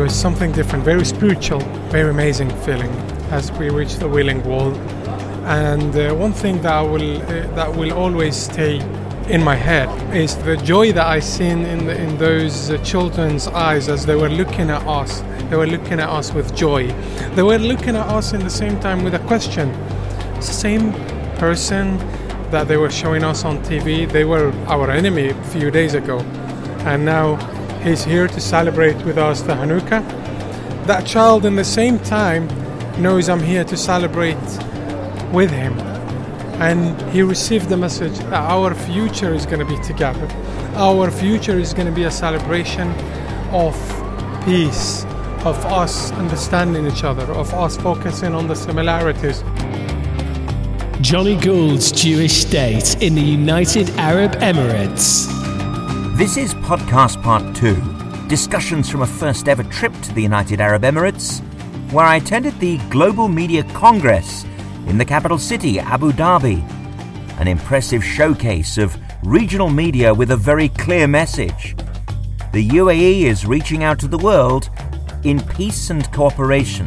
was something different, very spiritual, very amazing feeling as we reached the Wailing Wall. And one thing that will always stay in my head is the joy that I seen in those children's eyes as they were looking at us. They were looking at us with joy. They were looking at us in the same time with a question. It's the same person that they were showing us on TV. They were our enemy a few days ago, and now he's here to celebrate with us the Hanukkah. That child in the same time knows I'm here to celebrate with him, and he received the message that our future is going to be together. Our future is going to be a celebration of peace, of us understanding each other, of us focusing on the similarities. Johnny Gould's Jewish State in the United Arab Emirates. This is podcast part 2, discussions from a first ever trip to the United Arab Emirates, where I attended the Global Media Congress in the capital city, Abu Dhabi, an impressive showcase of regional media with a very clear message. The UAE is reaching out to the world in peace and cooperation.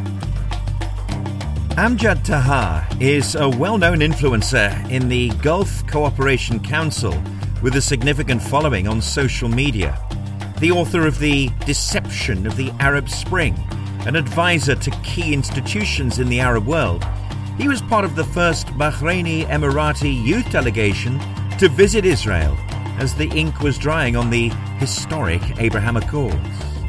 Amjad Taha is a well-known influencer in the Gulf Cooperation Council with a significant following on social media. The author of The Deception of the Arab Spring, an advisor to key institutions in the Arab world. He was part of the first Bahraini Emirati youth delegation to visit Israel as the ink was drying on the historic Abraham Accords.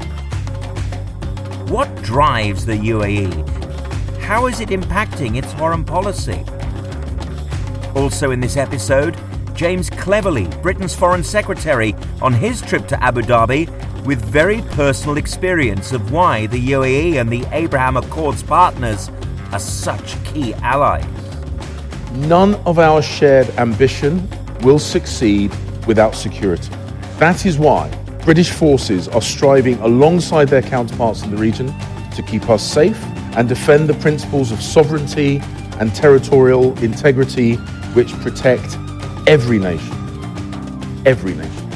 What drives the UAE? How is it impacting its foreign policy? Also in this episode, James Cleverly, Britain's Foreign Secretary, on his trip to Abu Dhabi with very personal experience of why the UAE and the Abraham Accords partners are such key allies. None of our shared ambition will succeed without security. That is why British forces are striving alongside their counterparts in the region to keep us safe and defend the principles of sovereignty and territorial integrity which protect every nation. Every nation.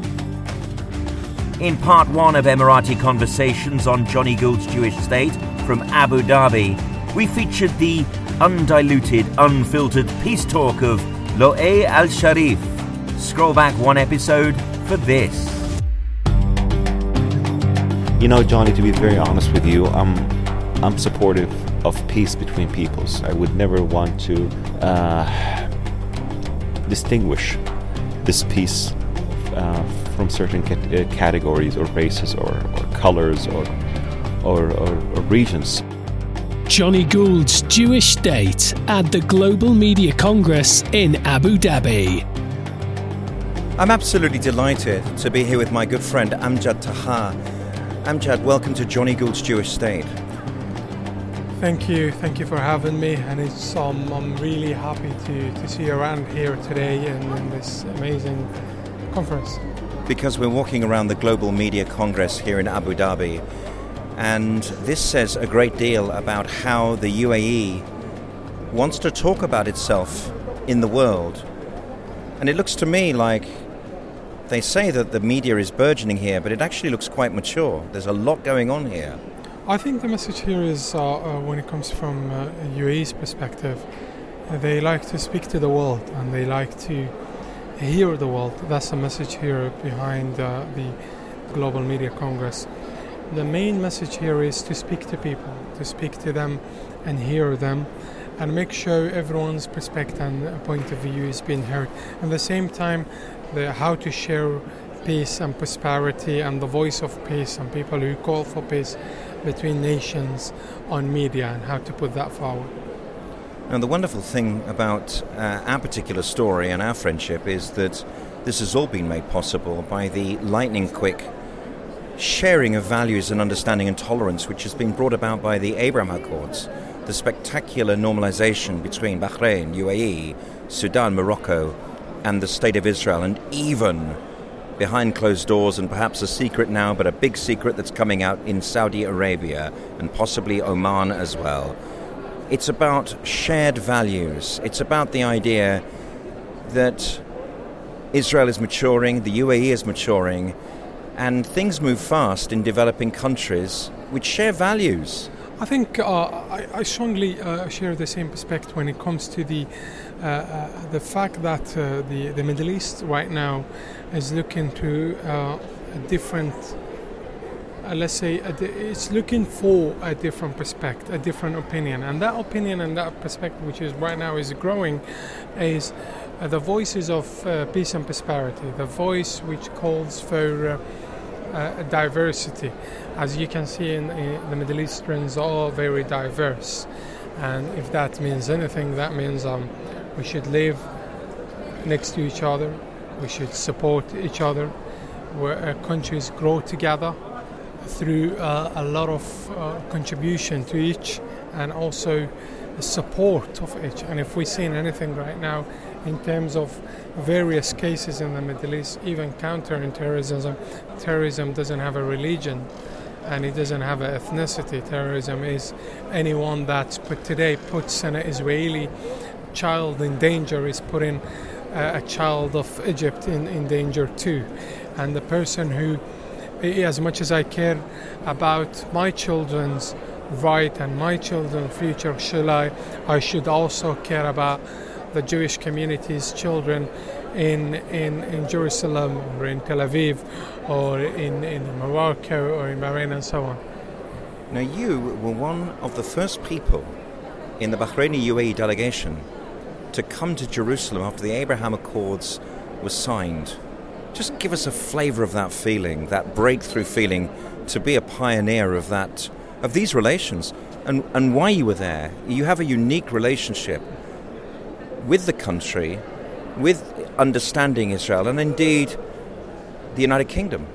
In part 1 of Emirati Conversations on Johnny Gould's Jewish State from Abu Dhabi, we featured the undiluted, unfiltered peace talk of Lo'ay Al-Sharif. Scroll back 1 episode for this. You know, Johnny, to be very honest with you, I'm supportive of peace between peoples. I would never want to distinguish this peace from certain categories or races or colors or regions. Johnny Gould's Jewish State at the Global Media Congress in Abu Dhabi. I'm absolutely delighted to be here with my good friend Amjad Taha. Amjad, welcome to Johnny Gould's Jewish State. Thank you for having me, and I'm really happy to see you around here today in this amazing conference. Because we're walking around the Global Media Congress here in Abu Dhabi, and this says a great deal about how the UAE wants to talk about itself in the world. And it looks to me like they say that the media is burgeoning here, but it actually looks quite mature. There's a lot going on here. I think the message here is, when it comes from UAE's perspective, they like to speak to the world and they like to hear the world. That's the message here behind the Global Media Congress. The main message here is to speak to people, to speak to them and hear them and make sure everyone's perspective and point of view is being heard. At the same time, how to share peace and prosperity and the voice of peace and people who call for peace between nations on media and how to put that forward. And the wonderful thing about our particular story and our friendship is that this has all been made possible by the lightning quick sharing of values and understanding and tolerance which has been brought about by the Abraham Accords, the spectacular normalization between Bahrain, UAE, Sudan, Morocco and the State of Israel, and even behind closed doors and perhaps a secret now, but a big secret that's coming out in Saudi Arabia and possibly Oman as well. It's about shared values. It's about the idea that Israel is maturing, the UAE is maturing, And things move fast in developing countries which share values. I think I strongly share the same perspective when it comes to the fact that the Middle East right now is looking to a different, let's say, it's looking for a different perspective, a different opinion. And that opinion and that perspective, which is right now is growing, is the voices of peace and prosperity, the voice which calls for diversity. As you can see, in the Middle Easterns are very diverse, and if that means anything, that means we should live next to each other, we should support each other, where countries grow together through a lot of contribution to each, and also support of each. And if we've seen anything right now in terms of various cases in the Middle East, even counter-terrorism, terrorism doesn't have a religion and it doesn't have an ethnicity. Terrorism is anyone that today puts an Israeli child in danger is putting a child of Egypt in danger too. And the person who, as much as I care about my children's right and my children's future, I should also care about the Jewish community's children in Jerusalem or in Tel Aviv or in Morocco or in Bahrain and so on. Now, you were one of the first people in the Bahraini UAE delegation to come to Jerusalem after the Abraham Accords were signed. Just give us a flavour of that feeling, that breakthrough feeling, to be a pioneer of these relations, and why you were there. You have a unique relationship with the country, with understanding Israel, and indeed the United Kingdom.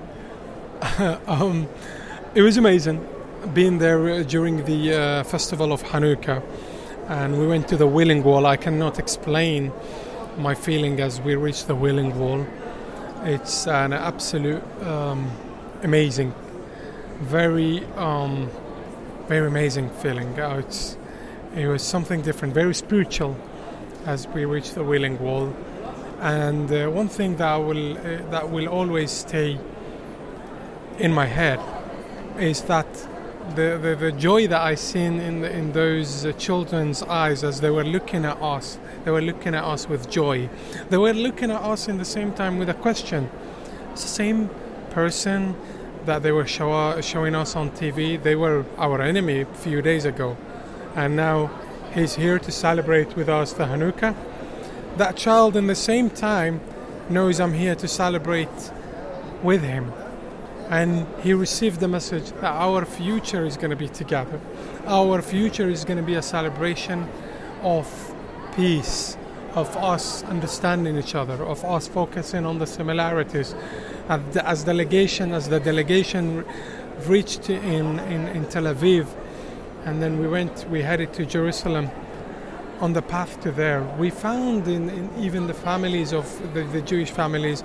It was amazing being there during the festival of Hanukkah, and we went to the Wailing Wall. I cannot explain my feeling as we reached the Wailing Wall. It's an absolute amazing, very amazing feeling. It was something different, very spiritual as we reached the Wailing Wall. And one thing that will always stay in my head is that the joy that I seen in those children's eyes as they were looking at us. They were looking at us with joy. They were looking at us in the same time with a question. It's the same person that they were showing us on TV. They were our enemy a few days ago, and now he's here to celebrate with us the Hanukkah. That child in the same time knows I'm here to celebrate with him. And he received the message that our future is going to be together. Our future is going to be a celebration of peace, of us understanding each other, of us focusing on the similarities. As the delegation reached in Tel Aviv, and then we headed to Jerusalem. On the path to there, we found in even the families of the Jewish families,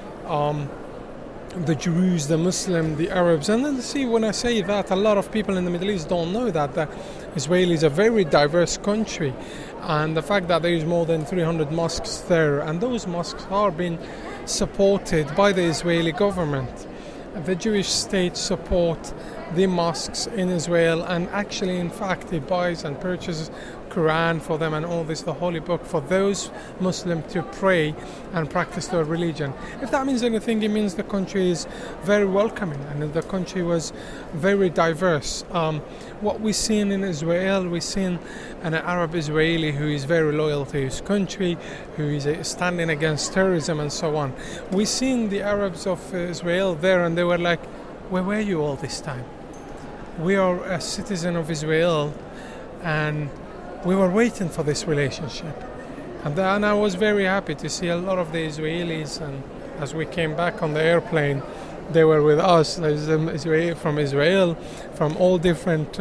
the Jews, the Muslim, the Arabs. And then see, when I say that, a lot of people in the Middle East don't know that Israel is a very diverse country, and the fact that there is more than 300 mosques there, and those mosques are being supported by the Israeli government. The Jewish state support the mosques in Israel, and actually, in fact, it buys and purchases Quran for them and all this, the holy book, for those Muslims to pray and practice their religion. If that means anything, it means the country is very welcoming and the country was very diverse. What we've seen in Israel, we've seen an Arab Israeli who is very loyal to his country, who is standing against terrorism and so on. We've seen the Arabs of Israel there, and they were like, where were you all this time? We are a citizen of Israel, and we were waiting for this relationship. And I was very happy to see a lot of the Israelis, and as we came back on the airplane, they were with us. There's from Israel, from all different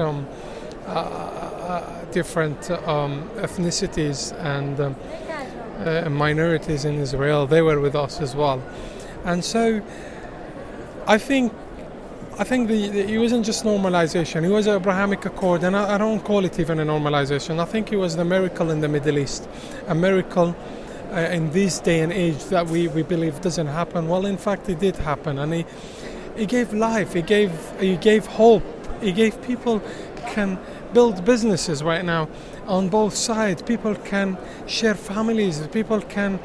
ethnicities and minorities in Israel. They were with us as well. And so I think it wasn't just normalization. It was an Abrahamic Accord, and I don't call it even a normalization. I think it was the miracle in the Middle East, a miracle in this day and age that we believe doesn't happen. Well, in fact, it did happen, and He gave life. He gave hope. He gave people can build businesses right now on both sides. People can share families. People can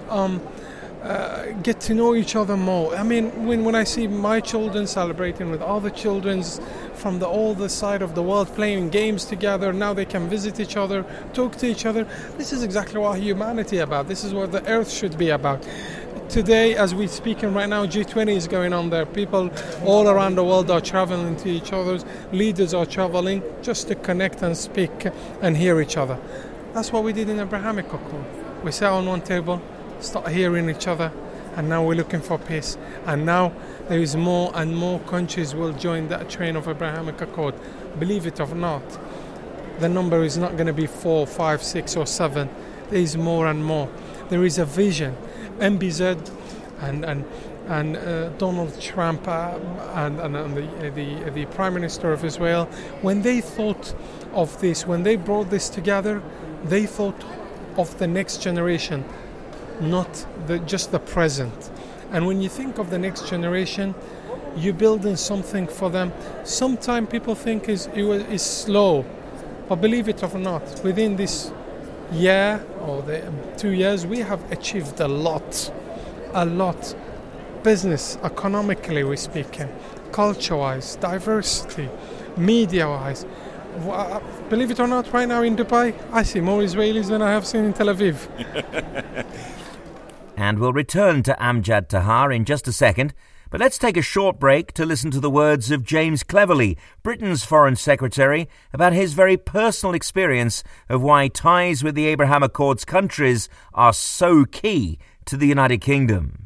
get to know each other more. I mean, when I see my children celebrating with other children from the other side of the world, playing games together, now they can visit each other, talk to each other. This is exactly what humanity is about. This is what the earth should be about. Today, as we're speaking right now, G20 is going on there. People all around the world are traveling to each other. Leaders are traveling just to connect and speak and hear each other. That's what we did in Abrahamic Accord. We sat on one table, start hearing each other, and now we're looking for peace. And now there is more and more countries will join that train of Abrahamic Accord. Believe it or not, the number is not going to be 4, 5, 6 or 7. There is more and more. There is a vision. MBZ and Donald Trump and the Prime Minister of Israel, when they thought of this, when they brought this together, they thought of the next generation, not just the present. And when you think of the next generation, you're building something for them. Sometimes people think is slow, but believe it or not, within this year or the 2 years, we have achieved a lot. Business, economically we're speaking, culture-wise, diversity, media-wise. Believe it or not, right now in Dubai, I see more Israelis than I have seen in Tel Aviv. And we'll return to Amjad Tahar in just a second, but let's take a short break to listen to the words of James Cleverly, Britain's Foreign Secretary, about his very personal experience of why ties with the Abraham Accords countries are so key to the United Kingdom.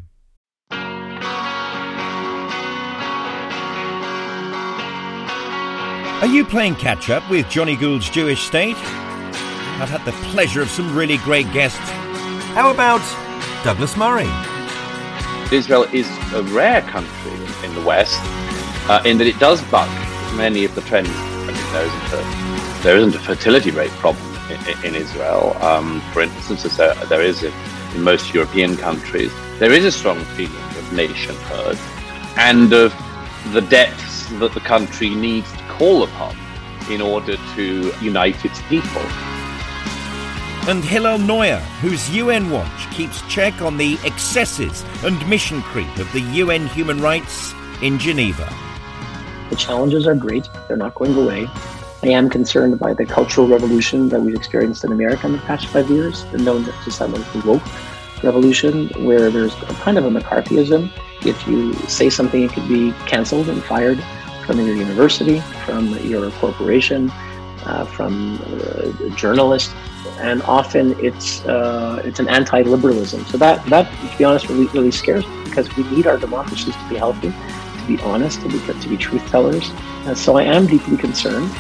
Are you playing catch-up with Johnny Gould's Jewish State? I've had the pleasure of some really great guests. How about Douglas Murray? Israel is a rare country in the West in that it does buck many of the trends. I mean, there isn't a fertility rate problem in Israel, for instance, as there is in most European countries. There is a strong feeling of nationhood and of the depths that the country needs to call upon in order to unite its people. And Hillel Neuer, whose UN Watch keeps check on the excesses and mission creep of the UN human rights in Geneva. The challenges are great. They're not going away. I am concerned by the cultural revolution that we've experienced in America in the past 5 years, known to some as the woke revolution, where there's a kind of a McCarthyism. If you say something, it could be canceled and fired from your university, from your corporation, from a journalist, and often it's an anti-liberalism. So that to be honest, really scares me, because we need our democracies to be healthy, to be honest, to be truth tellers. So I am deeply concerned.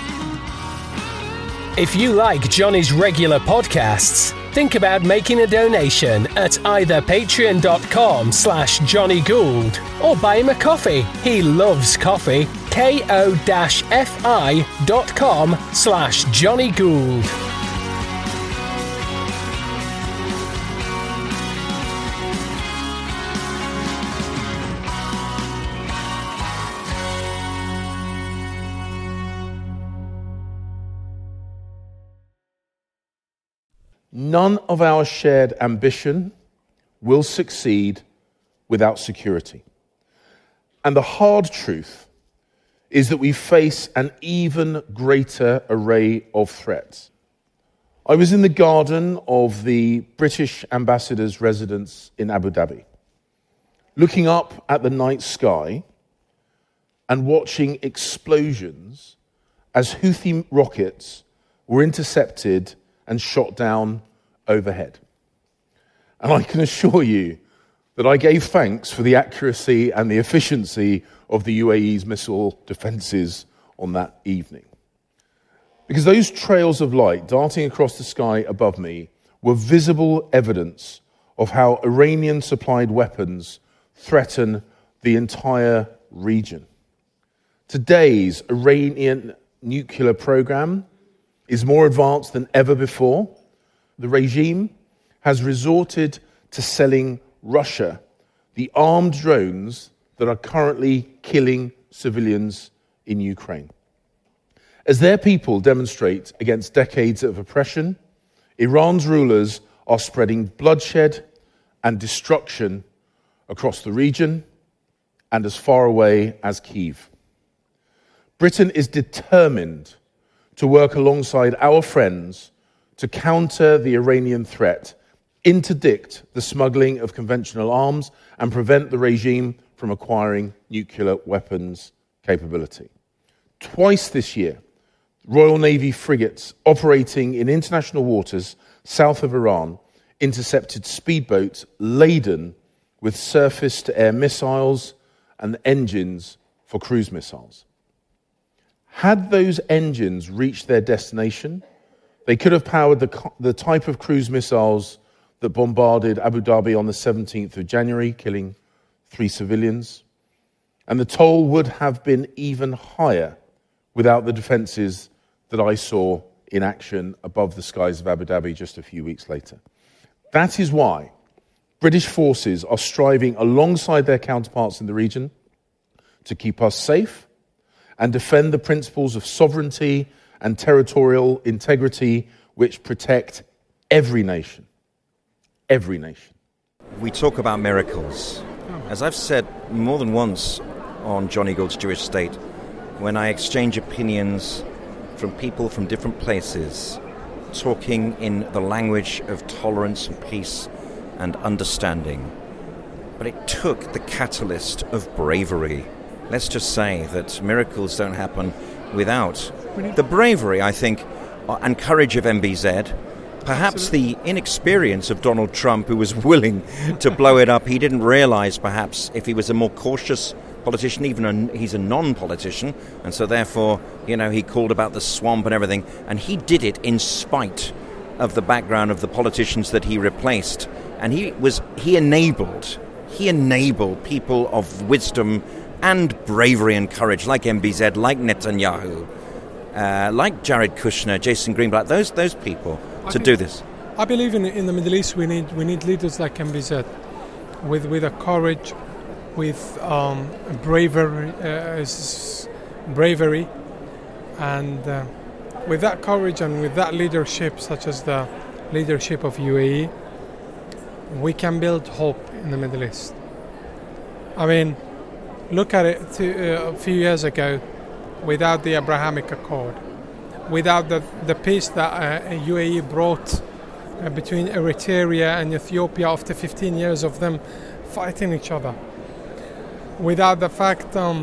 If you like Johnny's regular podcasts, think about making a donation at either patreon.com/Johnny Gould or buy him a coffee. He loves coffee. ko-fi.com/Johnny Gould. None of our shared ambition will succeed without security. And the hard truth is that we face an even greater array of threats. I was in the garden of the British ambassador's residence in Abu Dhabi, looking up at the night sky and watching explosions as Houthi rockets were intercepted and shot down overhead. And I can assure you that I gave thanks for the accuracy and the efficiency of the UAE's missile defences on that evening. Because those trails of light darting across the sky above me were visible evidence of how Iranian-supplied weapons threaten the entire region. Today's Iranian nuclear program is more advanced than ever before. The regime has resorted to selling Russia the armed drones that are currently killing civilians in Ukraine. As their people demonstrate against decades of oppression, Iran's rulers are spreading bloodshed and destruction across the region and as far away as Kyiv. Britain is determined to work alongside our friends to counter the Iranian threat, interdict the smuggling of conventional arms, and prevent the regime from acquiring nuclear weapons capability. Twice this year, Royal Navy frigates operating in international waters south of Iran intercepted speedboats laden with surface-to-air missiles and engines for cruise missiles. Had those engines reached their destination, they could have powered the type of cruise missiles that bombarded Abu Dhabi on the 17th of January, killing 3 civilians. And the toll would have been even higher without the defences that I saw in action above the skies of Abu Dhabi just a few weeks later. That is why British forces are striving alongside their counterparts in the region to keep us safe and defend the principles of sovereignty and territorial integrity which protect every nation. Every nation. We talk about miracles. As I've said more than once on John Eagle's Jewish State, when I exchange opinions from people from different places, talking in the language of tolerance and peace and understanding. But it took the catalyst of bravery. Let's just say that miracles don't happen without the bravery, I think, and courage of MBZ. Perhaps the inexperience of Donald Trump, who was willing to blow it up. He didn't realize, perhaps, if he was a more cautious politician, he's a non-politician, and so therefore, he called about the swamp and everything, and he did it in spite of the background of the politicians that he replaced, and he enabled people of wisdom and bravery and courage, like MBZ, like Netanyahu, like Jared Kushner, Jason Greenblatt, those people to do this. I believe in the Middle East we need leaders like MBZ with a courage, with bravery, and with that courage and with that leadership, such as the leadership of UAE, we can build hope in the Middle East. I mean, look at it a few years ago, without the Abrahamic Accord, without the peace that UAE brought between Eritrea and Ethiopia after 15 years of them fighting each other, without the fact that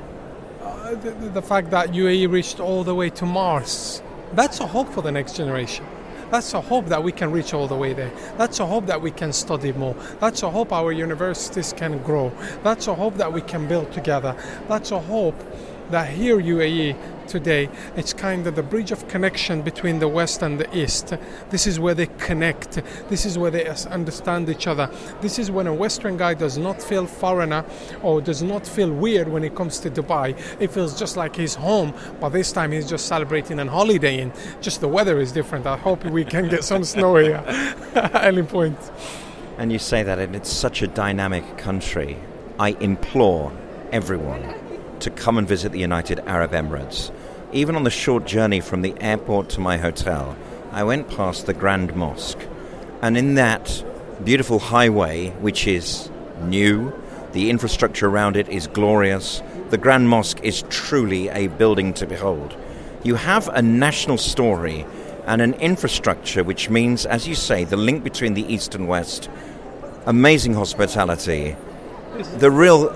UAE reached all the way to Mars. That's a hope for the next generation. That's a hope that we can reach all the way there. That's a hope that we can study more. That's a hope our universities can grow. That's a hope that we can build together. That's a hope that here UAE today, it's kind of the bridge of connection between the West and the East. This is where they connect. This is where they understand each other. This is when a Western guy does not feel foreigner or does not feel weird when he comes to Dubai. It feels just like he's home, but this time he's just celebrating and holidaying. Just the weather is different. I hope we can get some snow here at any point. And you say that, and it's such a dynamic country. I implore everyone to come and visit the United Arab Emirates. Even on the short journey from the airport to my hotel, I went past the Grand Mosque. And in that beautiful highway, which is new, the infrastructure around it is glorious, the Grand Mosque is truly a building to behold. You have a national story and an infrastructure, which means, as you say, the link between the East and West, amazing hospitality, the real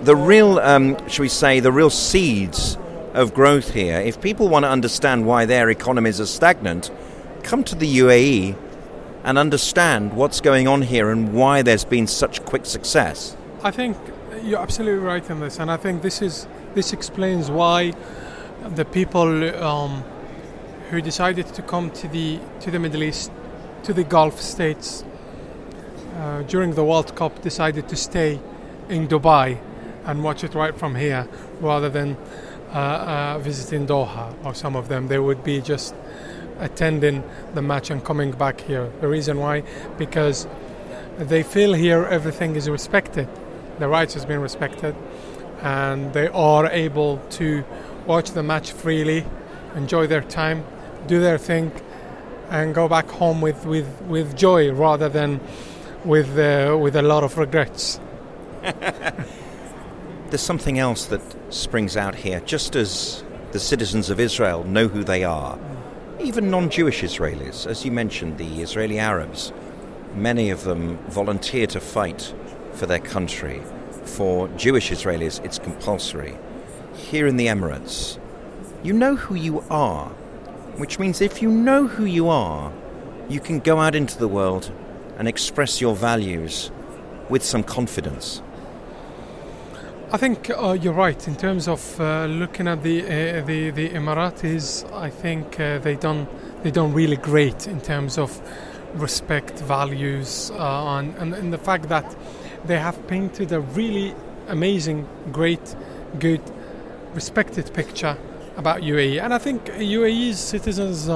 seeds of growth here. If people want to understand why their economies are stagnant, come to the UAE and understand what's going on here and why there's been such quick success. I think you're absolutely right in this, and I think this explains why the people who decided to come to the Middle East, to the Gulf states during the World Cup, decided to stay in Dubai and watch it right from here rather than visiting Doha. Or some of them, they would be just attending the match and coming back here. The reason why? Because they feel here everything is respected. The rights has been respected. and they are able to watch the match freely, enjoy their time, do their thing, and go back home with joy rather than with a lot of regrets. There's something else that springs out here. Just as the citizens of Israel know who they are, even non-Jewish Israelis, as you mentioned, the Israeli Arabs, many of them volunteer to fight for their country. For Jewish Israelis, it's compulsory. Here in the Emirates, you know who you are, which means if you know who you are, you can go out into the world and express your values with some confidence. I think you're right in terms of looking at the Emiratis. I think they done really great in terms of respect, values, and the fact that they have painted a really amazing, great, good, respected picture about UAE. And I think UAE's citizens,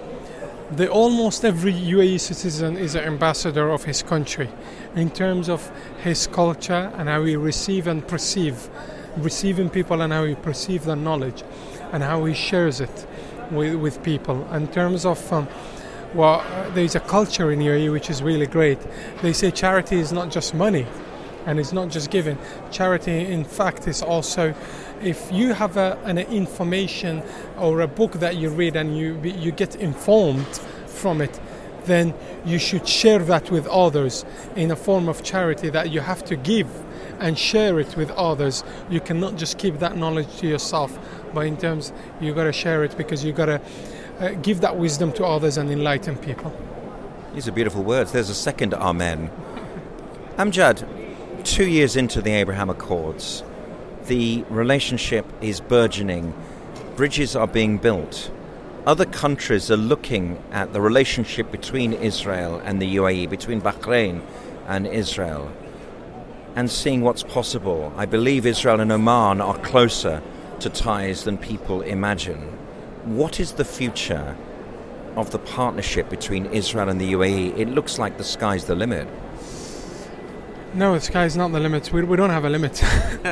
almost every UAE citizen is an ambassador of his country in terms of his culture and how he receive and perceive, receiving people and how he perceives the knowledge and how he shares it with people. In terms of, there's a culture in UAE which is really great. They say charity is not just money and it's not just giving. Charity, in fact, is also, if you have an information or a book that you read and you get informed from it, then you should share that with others in a form of charity that you have to give and share it with others. You cannot just keep that knowledge to yourself, but in terms, you got to share it because you got to give that wisdom to others and enlighten people. These are beautiful words. There's a second amen. Amjad, 2 years into the Abraham Accords, the relationship is burgeoning. Bridges are being built. Other countries are looking at the relationship between Israel and the UAE, between Bahrain and Israel, and seeing what's possible. I believe Israel and Oman are closer to ties than people imagine. What is the future of the partnership between Israel and the UAE? It looks like the sky's the limit. No, the sky is not the limit. We don't have a limit.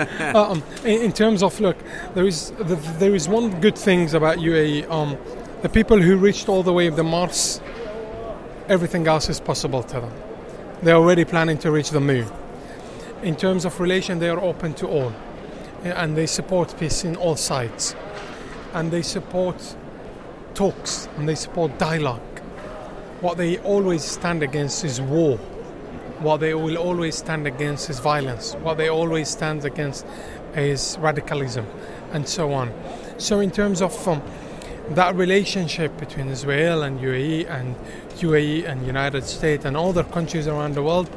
In terms of, look, there is one good thing about UAE. The people who reached all the way of the Mars, everything else is possible to them. They're already planning to reach the moon. In terms of relation, they are open to all. And they support peace in all sides. And they support talks and they support dialogue. What they always stand against is war. What they will always stand against is violence. What they always stand against is radicalism, and so on. So in terms of that relationship between Israel and UAE and United States and other countries around the world,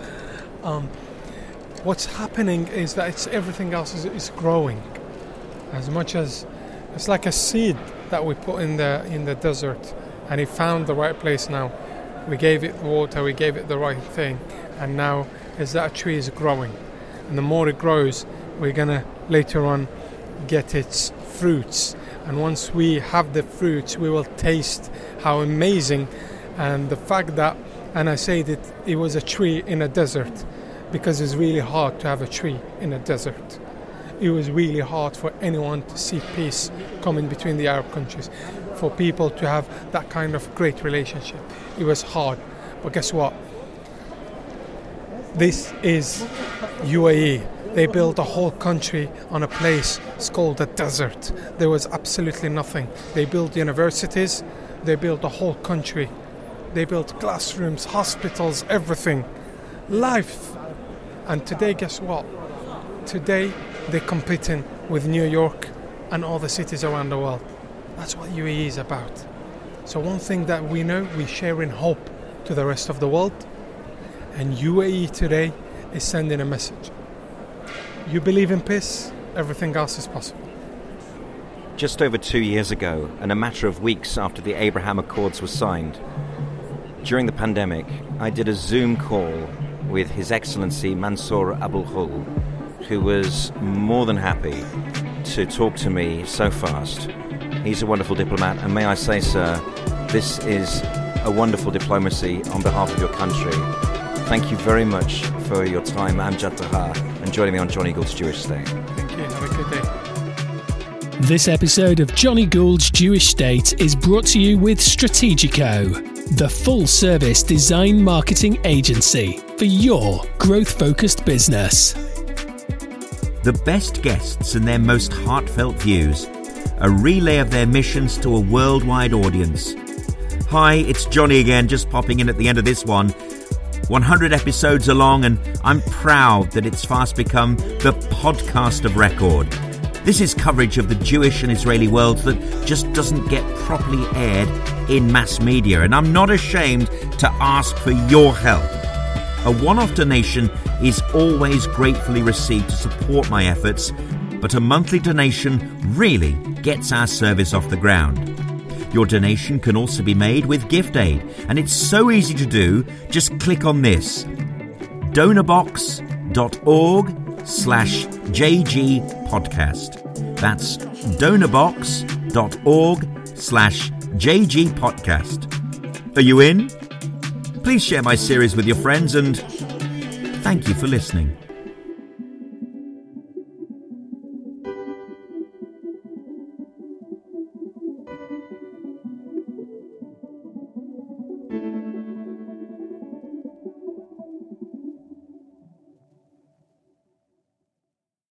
what's happening is that everything else is growing. As much as it's like a seed that we put in the desert, and it found the right place now. We gave it water, we gave it the right thing, and now as that tree is growing, and the more it grows, we're gonna later on get its fruits. And once we have the fruits, we will taste how amazing, and the fact that, and I say that it was a tree in a desert, because it's really hard to have a tree in a desert. It was really hard for anyone to see peace coming between the Arab countries, for people to have that kind of great relationship. It was hard, but guess what? This is UAE. They built a whole country on a place. It's called a desert. There was absolutely nothing. They built universities. They built a whole country. They built classrooms, hospitals, everything. Life. And today, guess what? Today, they're competing with New York and all the cities around the world. That's what UAE is about. So one thing that we know, we share in hope to the rest of the world. And UAE today is sending a message. You believe in peace, everything else is possible. Just over 2 years ago, and a matter of weeks after the Abraham Accords were signed, during the pandemic, I did a Zoom call with His Excellency Mansour Abulghul, who was more than happy to talk to me so fast. He's a wonderful diplomat, and may I say, sir, this is a wonderful diplomacy on behalf of your country. Thank you very much for your time, Amjad Taha, and joining me on Johnny Gould's Jewish State. you. Have a good day. This episode of Johnny Gould's Jewish State is brought to you with Strategico, the full-service design marketing agency for your growth-focused business. The best guests and their most heartfelt views, a relay of their missions to a worldwide audience. Hi, it's Johnny again, just popping in at the end of this one. 100 episodes along, and I'm proud that it's fast become the podcast of record. This is coverage of the Jewish and Israeli worlds that just doesn't get properly aired in mass media, and I'm not ashamed to ask for your help. A one-off donation is always gratefully received to support my efforts, but a monthly donation really gets our service off the ground. Your donation can also be made with Gift Aid, and it's so easy to do. Just click on this, donorbox.org/JG podcast. That's donorbox.org/JG podcast. Are you in? Please share my series with your friends, and thank you for listening.